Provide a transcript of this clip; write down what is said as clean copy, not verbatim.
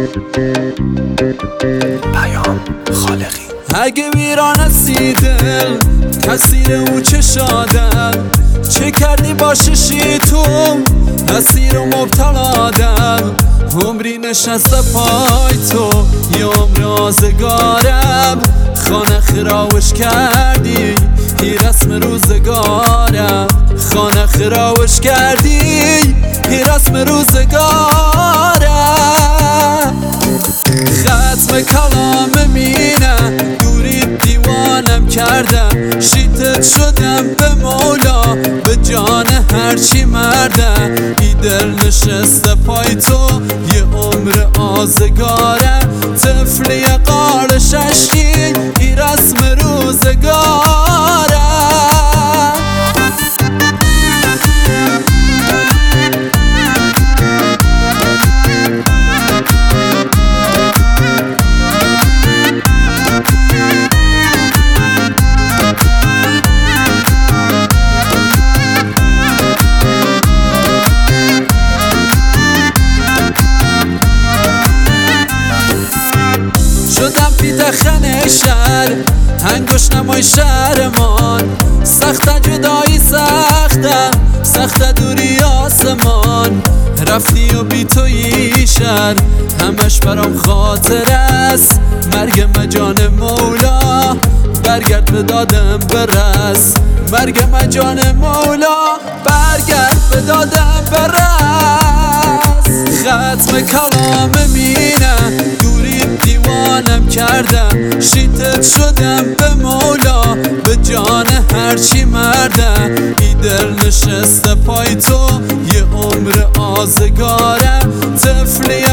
پیام خالقی. اگه ویران هستی دل تأثیر او چه شادم، چه کردی با ششی تو اسیر و مبتلادم، عمری نشسته پای تو یه عمر آزگارم، خانه خراوش کردی هی رسم روزگارم، خانه خراوش کردی هی رسم روزگارم. ختم کلام مینه دوری دیوانم کردم، شیتت شدم به مولا به جان هرچی مردم، ای دل نشسته پای تو یه عمر آزگارم، طفلی قار ششکی ای رسم روزگارم. شدم پیت خنه شهر انگوش نمای شهرمان، سخت جدایی سخت دوری آسمان، رفتی و بی تویی شهر همش برام خاطر است، مرگ مجان مولا برگرد به دادم برس، مرگ مجان مولا برگرد به دادم برس. ختم کلام مینه دوری دیوانم کردم، شیتت شدم به مولا به جان هرچی مردم، ای دل نشسته پای تو یه عمر آزگارم، طفلی